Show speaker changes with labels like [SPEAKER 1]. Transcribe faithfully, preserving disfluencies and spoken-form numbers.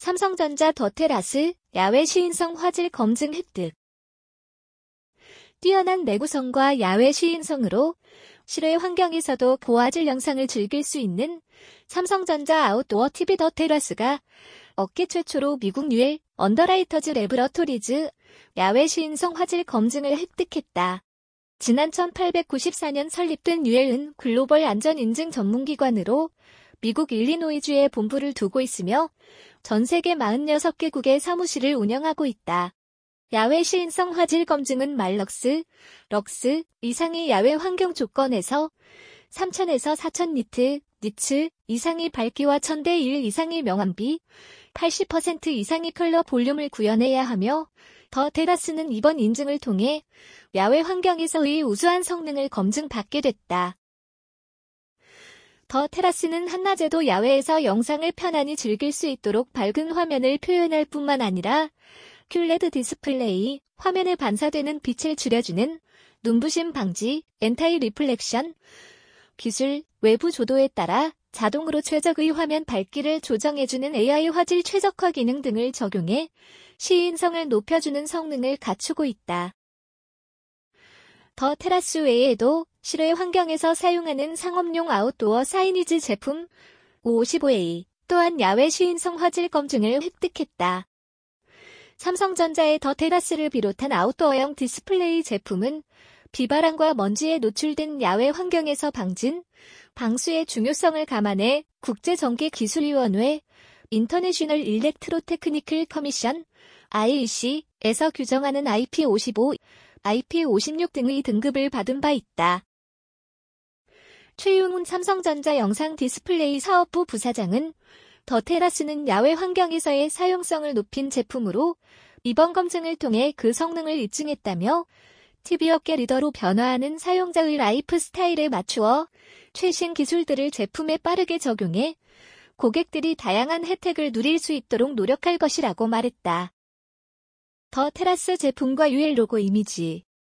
[SPEAKER 1] 삼성전자 더 테라스, 야외 시인성 화질 검증 획득. 뛰어난 내구성과 야외 시인성으로 실외 환경에서도 고화질 영상을 즐길 수 있는 삼성전자 아웃도어 티비 더 테라스가 업계 최초로 미국 유엘 언더라이터즈 레브러토리즈 야외 시인성 화질 검증을 획득했다. 지난 천팔백구십사 년 설립된 유엘은 글로벌 안전 인증 전문기관으로 미국 일리노이주에 본부를 두고 있으며 전 세계 사십육 개국의 사무실을 운영하고 있다. 야외 시인성 화질 검증은 말럭스, 럭스 이상의 야외 환경 조건에서 삼천에서 사천 니트, 니츠 이상의 밝기와 천 대 일 이상의 명암비, 팔십 퍼센트 이상의 컬러 볼륨을 구현해야 하며 더 테라스는 이번 인증을 통해 야외 환경에서의 우수한 성능을 검증받게 됐다. 더 테라스는 한낮에도 야외에서 영상을 편안히 즐길 수 있도록 밝은 화면을 표현할 뿐만 아니라 큐레드 디스플레이, 화면에 반사되는 빛을 줄여주는 눈부심 방지, 엔타이 리플렉션 기술, 외부 조도에 따라 자동으로 최적의 화면 밝기를 조정해주는 에이아이 화질 최적화 기능 등을 적용해 시인성을 높여주는 성능을 갖추고 있다. 더 테라스 외에도 실외 환경에서 사용하는 상업용 아웃도어 사이니지 제품 오백오십오 에이 또한 야외 시인성 화질 검증을 획득했다. 삼성전자의 더 테라스를 비롯한 아웃도어형 디스플레이 제품은 비바람과 먼지에 노출된 야외 환경에서 방진, 방수의 중요성을 감안해 국제전기기술위원회 인터내셔널 일렉트로테크니컬 커미션 아이이씨에서 규정하는 아이피 오십오, 아이피 오십육 등의 등급을 받은 바 있다. 최용훈 삼성전자 영상 디스플레이 사업부 부사장은 더 테라스는 야외 환경에서의 사용성을 높인 제품으로 이번 검증을 통해 그 성능을 입증했다며 티비 업계 리더로 변화하는 사용자의 라이프 스타일에 맞추어 최신 기술들을 제품에 빠르게 적용해 고객들이 다양한 혜택을 누릴 수 있도록 노력할 것이라고 말했다. 더 테라스 제품과 유엘 로고 이미지